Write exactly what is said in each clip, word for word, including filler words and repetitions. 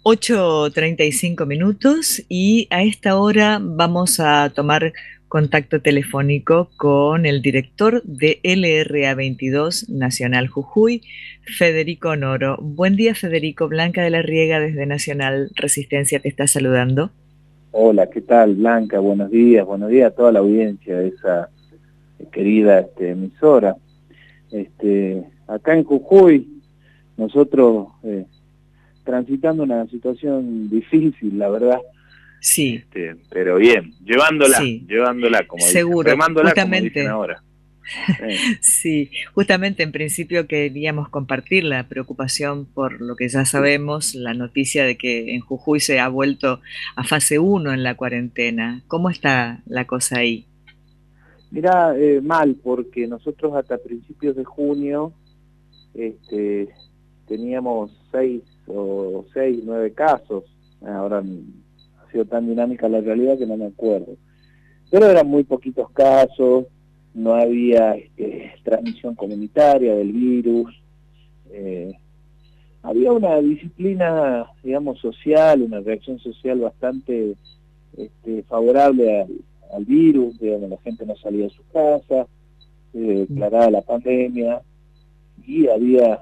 ocho treinta y cinco minutos y a esta hora vamos a tomar contacto telefónico con el director de L R A veintidós Nacional Jujuy, Federico Noro. Buen día, Federico. Blanca de la Riega desde Nacional Resistencia te está saludando. Hola, ¿qué tal, Blanca? Buenos días, buenos días a toda la audiencia de esa querida este, emisora. Este, acá en Jujuy, nosotros eh, transitando una situación difícil, la verdad, Sí, este, pero bien, llevándola, sí, llevándola, como dicen, seguro, remándola, como dicen justamente. ahora. Sí. Sí, justamente en principio queríamos compartir la preocupación por lo que ya sabemos, la noticia de que en Jujuy se ha vuelto a fase uno en la cuarentena. ¿Cómo está la cosa ahí? Mirá, eh, mal, porque nosotros hasta principios de junio este, teníamos seis o seis, nueve casos. Ahora ha sido tan dinámica la realidad que no me acuerdo. Pero eran muy poquitos casos, no había este, transmisión comunitaria del virus, eh, había una disciplina, digamos, social, una reacción social bastante este, favorable al, al virus, digamos, la gente no salía de su casa, se declaraba la pandemia y había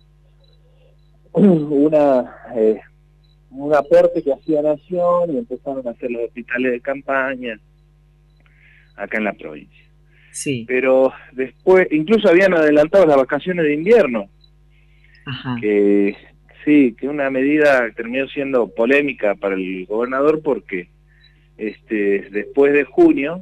una eh, un aporte que hacía Nación y empezaron a hacer los hospitales de campaña acá en la provincia. Sí, Pero después, incluso habían adelantado las vacaciones de invierno, ajá, que sí, que una medida terminó siendo polémica para el gobernador porque este, después de junio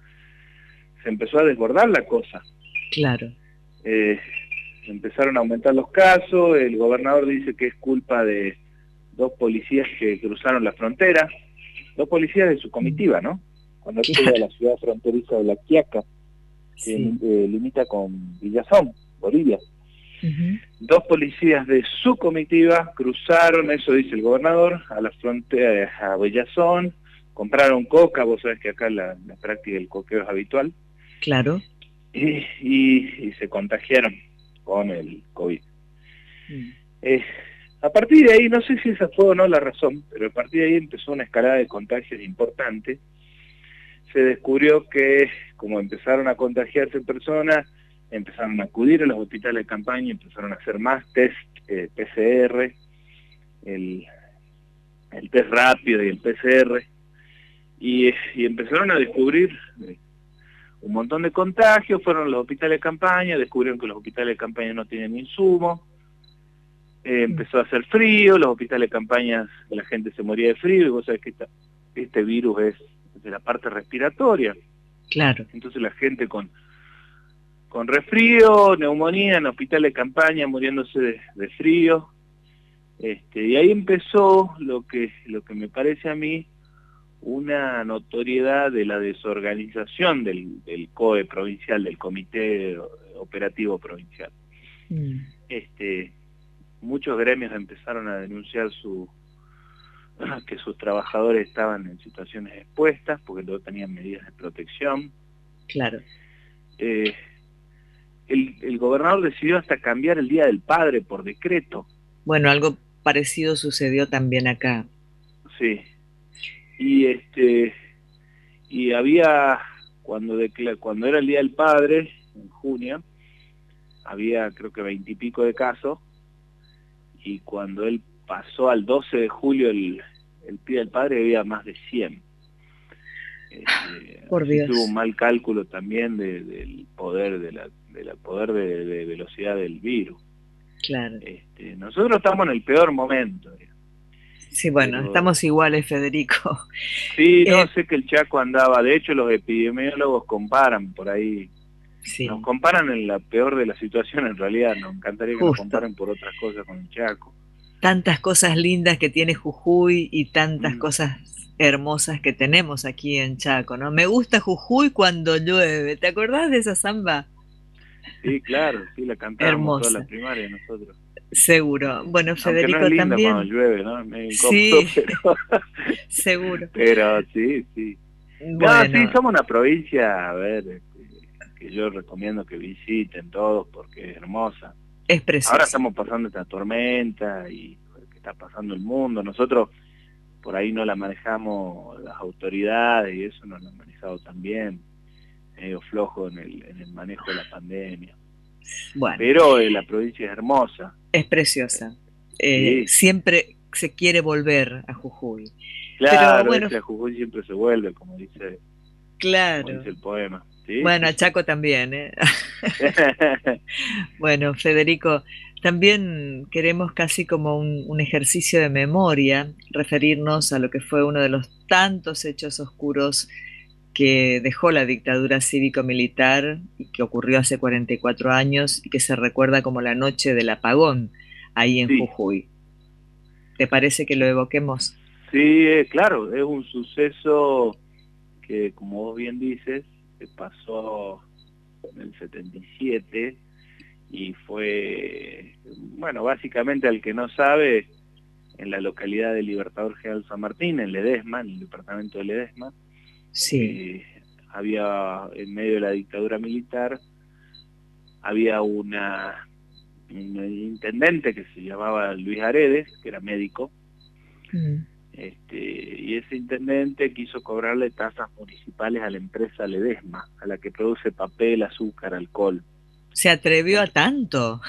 se empezó a desbordar la cosa. claro. Eh, empezaron a aumentar los casos, el gobernador dice que es culpa de dos policías que cruzaron la frontera, dos policías de su Mm, comitiva, ¿no? Cuando accede a claro, la ciudad fronteriza de La Quiaca, que sí. eh, limita con Villazón, Bolivia. Ujú. Dos policías de su comitiva cruzaron, eso dice el gobernador, a la frontera, a Villazón, compraron coca, vos sabés que acá la, la práctica del coqueo es habitual, Claro. y, y, y se contagiaron con el COVID. Mm. Eh, a partir de ahí, no sé si esa fue o no la razón, pero a partir de ahí empezó una escalada de contagios importante. Se descubrió que, como empezaron a contagiarse personas, empezaron a acudir a los hospitales de campaña, empezaron a hacer más test eh, P C R, el, el test rápido y el P C R, y, y empezaron a descubrir eh, un montón de contagios, fueron a los hospitales de campaña, descubrieron que los hospitales de campaña no tienen insumos, eh, Mm. empezó a hacer frío, los hospitales de campaña la gente se moría de frío, y vos sabés que esta, este virus es de la parte respiratoria, Claro. entonces la gente con con resfrío, neumonía en hospital de campaña, muriéndose de, de frío. Este, y ahí empezó lo que, lo que me parece a mí una notoriedad de la desorganización del, del C O E provincial, del Comité Operativo Provincial. Mm. Este, muchos gremios empezaron a denunciar su, que sus trabajadores estaban en situaciones expuestas porque no tenían medidas de protección. Claro. Eh, el, el gobernador decidió hasta cambiar el Día del Padre por decreto. Bueno, algo parecido sucedió también acá. Sí, y este y había cuando decla, cuando era el Día del Padre en junio había creo que veintipico de casos, y cuando él pasó al doce de julio el, el Día del Padre había más de cien. Este, Por así que hubo un Dios. mal cálculo también de, del poder de la, de la poder de, de velocidad del virus. Claro. Este, nosotros estamos en el peor momento, Sí, bueno, pero estamos iguales, Federico. sí, no, Eh, sé que el Chaco andaba, de hecho los epidemiólogos comparan por ahí, nos sí, comparan en la peor de la situación en realidad, nos encantaría que nos justo. comparen por otras cosas con el Chaco. Tantas cosas lindas que tiene Jujuy y tantas Mm, cosas hermosas que tenemos aquí en Chaco, ¿no? Me gusta Jujuy cuando llueve. ¿Te acordás de esa samba? sí, claro, sí, la cantábamos toda la Hermosa, primaria nosotros. seguro. Eh, Bueno, aunque no es Federico linda cuando también. llueve, ¿no? Es medio incómodo, Sí, pero, seguro. pero sí, sí. No, sí, Bueno, somos una provincia, a ver, este, que yo recomiendo que visiten todos porque es hermosa. es Ahora preciosa. estamos pasando esta tormenta y está pasando el mundo. Nosotros por ahí no la manejamos, las autoridades y eso no lo han manejado tan bien, medio flojo en el, en el manejo de la pandemia. Bueno, pero eh, la provincia es hermosa. Es preciosa. Eh, Sí, siempre se quiere volver a Jujuy. Pero claro, bueno, ese Jujuy siempre se vuelve, como dice, como claro. dice el poema. Sí, Bueno, sí, a sí. Chaco también, ¿eh? Bueno, Federico, también queremos casi como un, un ejercicio de memoria, referirnos a lo que fue uno de los tantos hechos oscuros que dejó la dictadura cívico-militar y que ocurrió hace cuarenta y cuatro años y que se recuerda como la noche del apagón ahí en Sí, Jujuy. ¿Te parece que lo evoquemos? sí, eh, claro, es un suceso que, como vos bien dices, se pasó en el setenta y siete y fue, bueno, básicamente al que no sabe, en la localidad de Libertador General San Martín, en Ledesma, en el departamento de Ledesma, Sí. eh, había, en medio de la dictadura militar, había una, un intendente que se llamaba Luis Aredes, que era médico, Mm. este, y ese intendente quiso cobrarle tasas municipales a la empresa Ledesma, a la que produce papel, azúcar, alcohol. ¿Se atrevió a Bueno, tanto?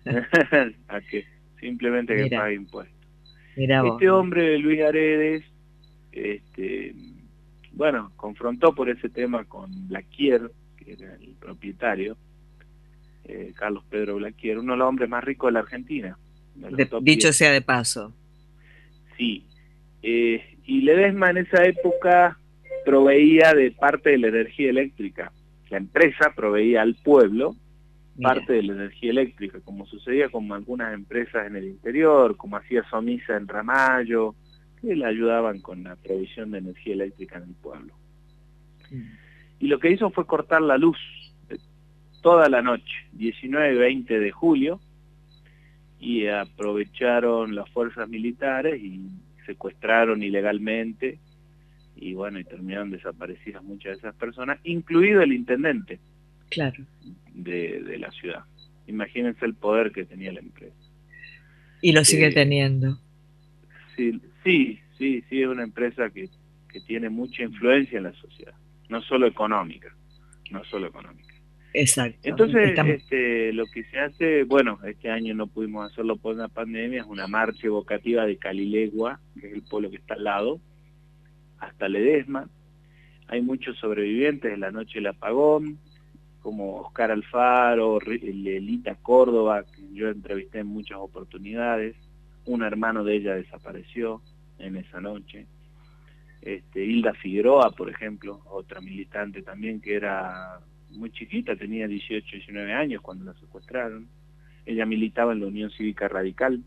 a que simplemente que Mira, pague impuestos. mira vos. Este hombre, Luis Aredes, este, bueno, confrontó por ese tema con Blaquier, que era el propietario, eh, Carlos Pedro Blaquier, uno de los hombres más ricos de la Argentina, de los De- top dicho diez. sea de paso. Sí, eh, y Ledesma en esa época proveía de parte de la energía eléctrica. La empresa proveía al pueblo Mira, parte de la energía eléctrica, como sucedía con algunas empresas en el interior, como hacía Somisa en Ramallo, que le ayudaban con la provisión de energía eléctrica en el pueblo. mm, Y lo que hizo fue cortar la luz de toda la noche, diecinueve y veinte de julio, y aprovecharon las fuerzas militares y secuestraron ilegalmente, y bueno, y terminaron desaparecidas muchas de esas personas, incluido el intendente claro. de, de la ciudad. Imagínense el poder que tenía la empresa. Y lo sigue Eh, teniendo. sí, sí, sí, sí, es una empresa que, que tiene mucha influencia en la sociedad, no solo económica, no solo económica. Exacto. Entonces, Estamos, este, lo que se hace, bueno, este año no pudimos hacerlo por una pandemia, es una marcha evocativa de Calilegua, que es el pueblo que está al lado, hasta Ledesma. Hay muchos sobrevivientes de la noche del apagón, como Oscar Alfaro, Lelita Córdoba, que yo entrevisté en muchas oportunidades. Un hermano de ella desapareció en esa noche. Este, Hilda Figueroa, por ejemplo, otra militante también que era muy chiquita, tenía dieciocho, diecinueve años cuando la secuestraron. Ella militaba en la Unión Cívica Radical.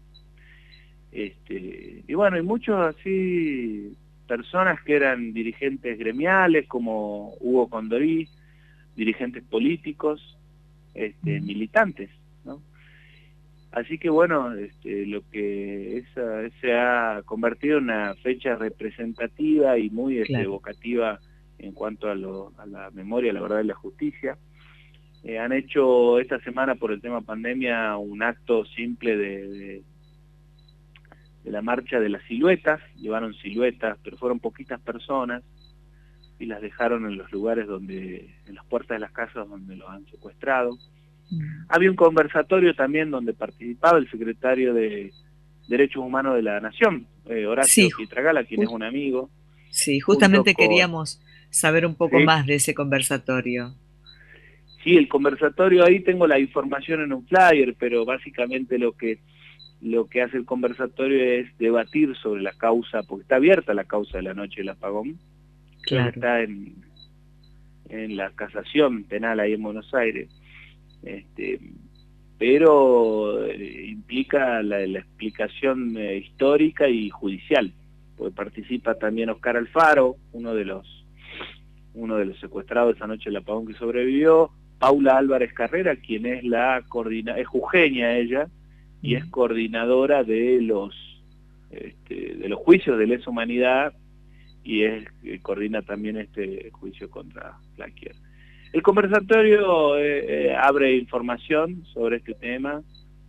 Este, y bueno, hay muchos así personas que eran dirigentes gremiales, como Hugo Condorí, dirigentes políticos, este, militantes, ¿no? Así que bueno, este, lo que esa, se ha convertido en una fecha representativa y muy este, claro. evocativa en cuanto a, lo, a la memoria, la verdad y la justicia. Eh, han hecho esta semana por el tema pandemia un acto simple de, de, de la marcha de las siluetas, llevaron siluetas, pero fueron poquitas personas y las dejaron en los lugares donde, en las puertas de las casas donde los han secuestrado. Mm. Había un conversatorio también donde participaba el secretario de Derechos Humanos de la Nación, eh, Sí, Horacio Pietragala, quien es ju- un amigo, sí, junto justamente con... queríamos saber un poco Sí, más de ese conversatorio. sí, el conversatorio, ahí tengo la información en un flyer, pero básicamente lo que, lo que hace el conversatorio es debatir sobre la causa, porque está abierta la causa de la noche del apagón, creo que Claro. está en, en la casación penal ahí en Buenos Aires. Este, pero eh, implica la, la explicación eh, histórica y judicial, porque participa también Oscar Alfaro, uno de los uno de los secuestrados esa noche del apagón que sobrevivió, Paula Álvarez Carrera, quien es la coordina, es jujeña ella, y es Mm. coordinadora de los este, de los juicios de lesa humanidad, y es eh, coordina también este juicio contra Blaquier. El conversatorio eh, eh, abre información sobre este tema,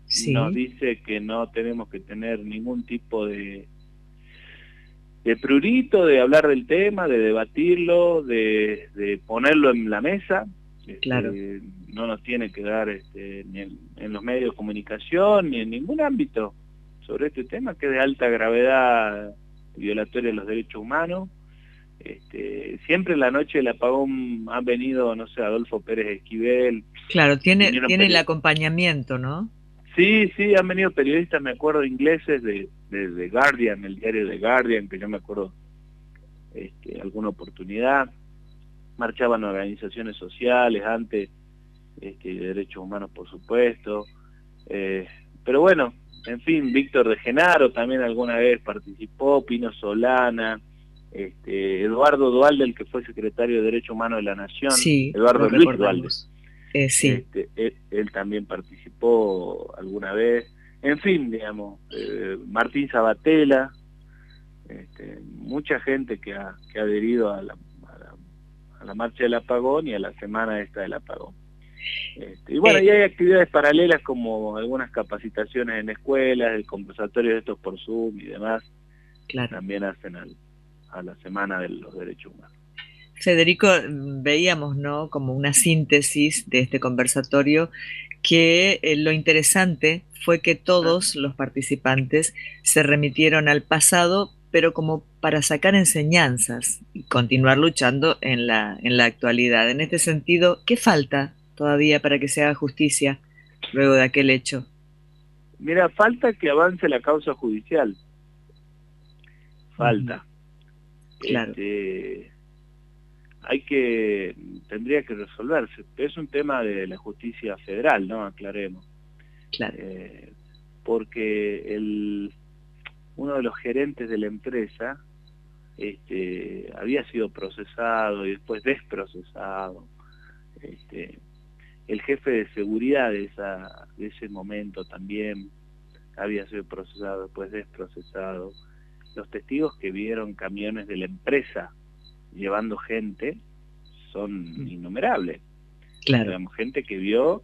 nos Sí, dice que no tenemos que tener ningún tipo de, de prurito, de hablar del tema, de debatirlo, de, de ponerlo en la mesa. claro. Este, no nos tiene que dar este, ni en, en los medios de comunicación, ni en ningún ámbito sobre este tema, que es de alta gravedad violatoria de los derechos humanos. Este, siempre en la noche del apagón han venido, no sé, Adolfo Pérez Esquivel, Claro, tiene, vinieron tiene el periodistas. acompañamiento, ¿no? Sí, sí, han venido periodistas, me acuerdo, ingleses de, de, de Guardian, el diario de Guardian, que yo me acuerdo este, alguna oportunidad. Marchaban organizaciones sociales antes, este, de derechos humanos, por supuesto. Eh, pero bueno, en fin, Víctor de Genaro también alguna vez participó, Pino Solana, este, Eduardo Dualde, el que fue secretario de Derechos Humanos de la Nación, Sí, lo Eduardo Luis Dualde, recordamos. Eh, sí. este, él, él también participó alguna vez. En fin, digamos, eh, Martín Sabatella, este, mucha gente que ha, que ha adherido a la, a, la, a la marcha del apagón y a la semana esta del apagón. Este, y bueno, Eh, y hay actividades paralelas como algunas capacitaciones en escuelas, el conversatorio de estos por Zoom y demás, que claro. también hacen al, a la Semana de los Derechos Humanos. Federico, mm, veíamos, ¿no? Como una síntesis de este conversatorio, que eh, lo interesante fue que ¿Ah? todos los participantes se remitieron al pasado, pero como para sacar enseñanzas y continuar luchando en la, en la actualidad. En este sentido, ¿qué falta todavía para que se haga justicia luego de aquel hecho? Mira, falta que avance la causa judicial, Ujú, falta. claro, Este, hay que, tendría que resolverse. Es un tema de la justicia federal, ¿no? Aclaremos. claro. Eh, porque el, uno de los gerentes de la empresa este, había sido procesado y después desprocesado. Este, el jefe de seguridad de, esa, de ese momento también había sido procesado, después desprocesado. Los testigos que vieron camiones de la empresa llevando gente son Mm, innumerables. claro. Digamos, gente que vio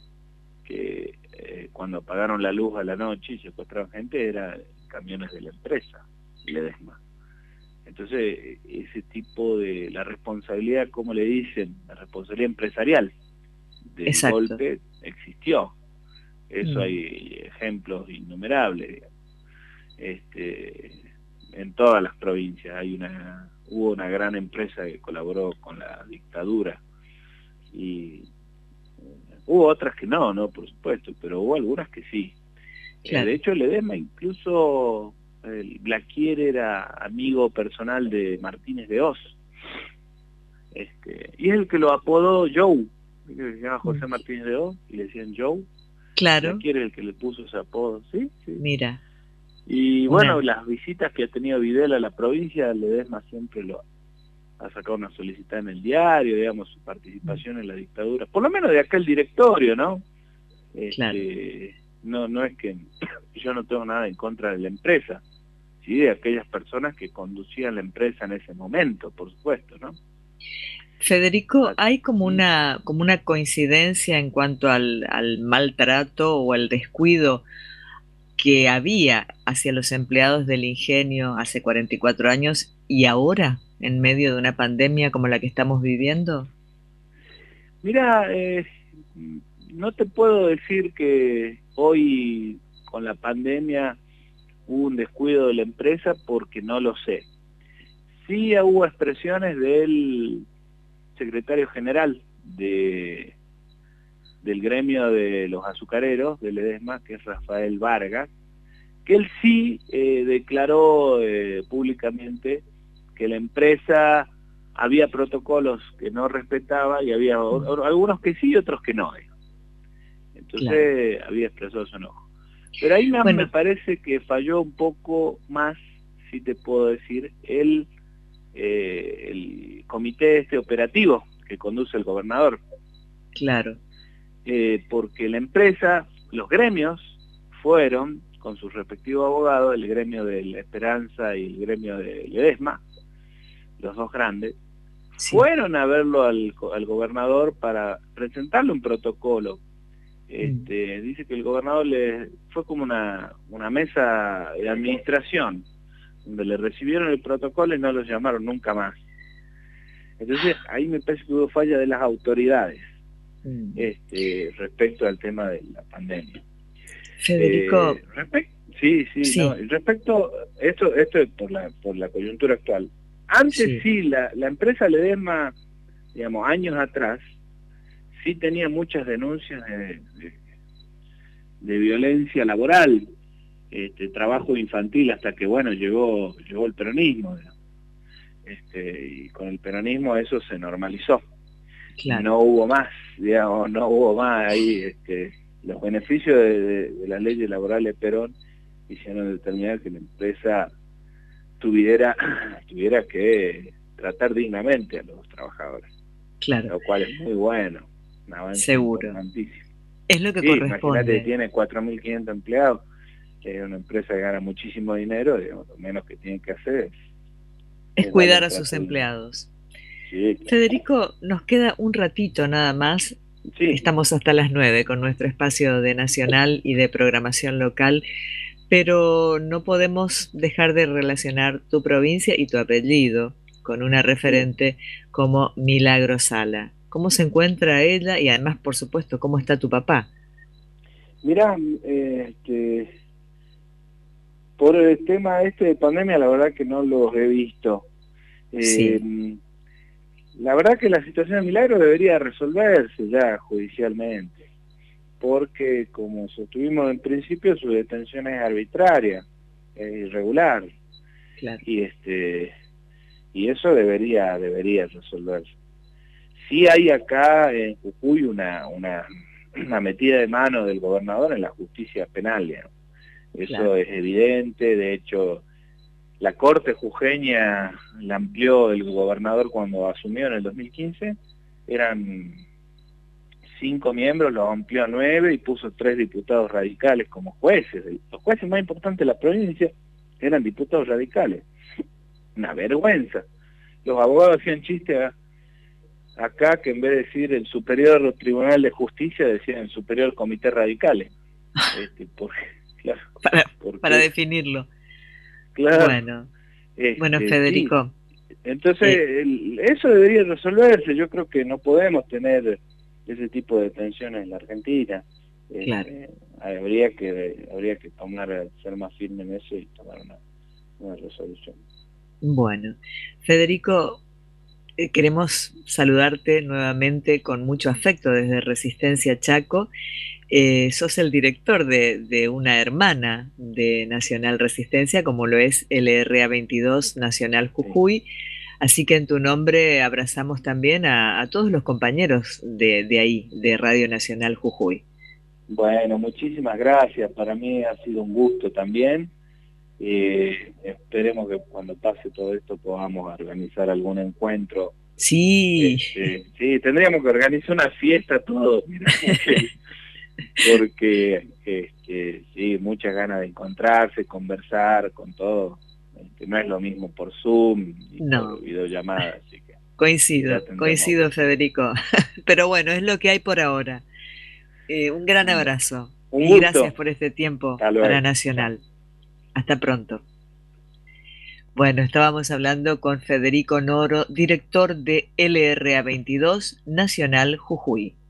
que eh, cuando apagaron la luz a la noche y secuestraron gente, eran camiones de la empresa, Ledesma. Entonces, ese tipo de, la responsabilidad, como le dicen, la responsabilidad empresarial del Exacto. golpe existió. Eso Mm, hay ejemplos innumerables, digamos. Este, en todas las provincias hay una, hubo una gran empresa que colaboró con la dictadura y eh, hubo otras que no, no, por supuesto, pero hubo algunas que sí. Eh, de claro. hecho, Ledesma incluso, el Blaquier era amigo personal de Martínez de Oz, este, y es el que lo apodó Joe, que se llama Mm, José Martínez de Oz, y le decían Joe. claro, Blaquier es el que le puso ese apodo, ¿sí? Sí. mira, Y bueno, una. las visitas que ha tenido Videla a la provincia, Ledesma siempre lo ha sacado una solicitud en el diario, digamos, su Mm, participación en la dictadura, por lo menos de aquel directorio, ¿no? claro. Este, no, no es que yo no tengo nada en contra de la empresa, sí de aquellas personas que conducían la empresa en ese momento, por supuesto, ¿no? Federico, Ah, ¿hay como ¿mm? una, como una coincidencia en cuanto al, al maltrato o al descuido que había hacia los empleados del ingenio hace cuarenta y cuatro años y ahora, en medio de una pandemia como la que estamos viviendo? Mira, eh, no te puedo decir que hoy con la pandemia hubo un descuido de la empresa porque no lo sé. Sí hubo expresiones del secretario general de, del gremio de los azucareros, del Ledesma, que es Rafael Vargas, que él sí eh, declaró eh, públicamente que la empresa había protocolos que no respetaba y había o, Mm, o, algunos que sí y otros que no. claro. Entonces había expresado su enojo. Pero ahí me, me Bueno, parece que falló un poco más, si te puedo decir, el, eh, el comité este operativo que conduce el gobernador. claro. Eh, porque la empresa, los gremios, fueron con sus respectivos abogados, el gremio de La Esperanza y el gremio de Ledesma, los dos grandes, Sí. fueron a verlo al, al gobernador para presentarle un protocolo Este, dice que el gobernador le fue como una, una mesa de administración, donde le recibieron el protocolo y no lo llamaron nunca más. Entonces ahí me parece que hubo falla de las autoridades mm. este, respecto al tema de la pandemia. Federico. Eh, respect, sí, sí, sí. No, respecto, esto, esto es por la, por la coyuntura actual. Antes sí, sí la, la empresa Ledesma, digamos, años atrás, sí tenía muchas denuncias de, de, de violencia laboral, este, trabajo infantil, hasta que, bueno, llegó, llegó el peronismo. Este, y con el peronismo eso se normalizó. Claro. No hubo más, digamos, no hubo más ahí. Este, los beneficios de, de, de las leyes laborales de Perón hicieron determinar que la empresa tuviera, tuviera que tratar dignamente a los trabajadores. Claro. Lo cual es muy bueno. Un avance Seguro. importantísimo. Es lo que sí, corresponde. Imagínate, tiene cuatro mil quinientos empleados, es una empresa que gana muchísimo dinero, digamos, lo menos que tiene que hacer es, es, es cuidar a sus empleados. Sí, claro. Federico, nos queda un ratito nada más. Sí. Estamos hasta las nueve con nuestro espacio de nacional y de programación local, pero no podemos dejar de relacionar tu provincia y tu apellido con una referente sí. como Milagro Sala. ¿Cómo se encuentra ella? Y además, por supuesto, ¿cómo está tu papá? Mirá, eh, este, por el tema este de pandemia, la verdad que no los he visto. Eh, sí. La verdad que la situación de Milagro debería resolverse ya judicialmente, porque como sostuvimos en principio, su detención es arbitraria, es irregular. Claro. Y este y eso debería debería resolverse. Sí hay acá en Jujuy una, una, una metida de mano del gobernador en la justicia penal, digamos. Eso claro. es evidente. De hecho, la Corte jujeña la amplió el gobernador cuando asumió en el dos mil quince, eran cinco miembros, lo amplió a nueve y puso tres diputados radicales como jueces. Los jueces más importantes de la provincia eran diputados radicales. Una vergüenza. Los abogados hacían chistes a, acá que en vez de decir el Superior Tribunal de Justicia decían el Superior Comité Radicales. Este, porque, claro, para, porque, para definirlo. Claro. Bueno, este, bueno Federico. Sí. Entonces, eh, el, eso debería resolverse. Yo creo que no podemos tener ese tipo de tensiones en la Argentina. Claro. Este, habría que habría que tomar, ser más firme en eso y tomar una, una resolución. Bueno, Federico, eh, queremos saludarte nuevamente con mucho afecto desde Resistencia Chaco. Eh, sos el director de, de una hermana de Nacional Resistencia, como lo es L R A veintidós Nacional Jujuy. Sí. Así que en tu nombre abrazamos también a, a todos los compañeros de, de ahí, de Radio Nacional Jujuy. Bueno, muchísimas gracias. Para mí ha sido un gusto también. Eh, esperemos que cuando pase todo esto podamos organizar algún encuentro. Sí. Este, sí, tendríamos que organizar una fiesta todos, mirá, porque, porque este, sí, muchas ganas de encontrarse, conversar con todo. Este, no es lo mismo por Zoom y no. por videollamada, así que coincido, coincido Federico. Pero bueno, es lo que hay por ahora. Eh, un gran abrazo un y gusto. Gracias por este tiempo para Nacional. Hasta pronto. Bueno, estábamos hablando con Federico Noro, director de L R A veintidós Nacional Jujuy.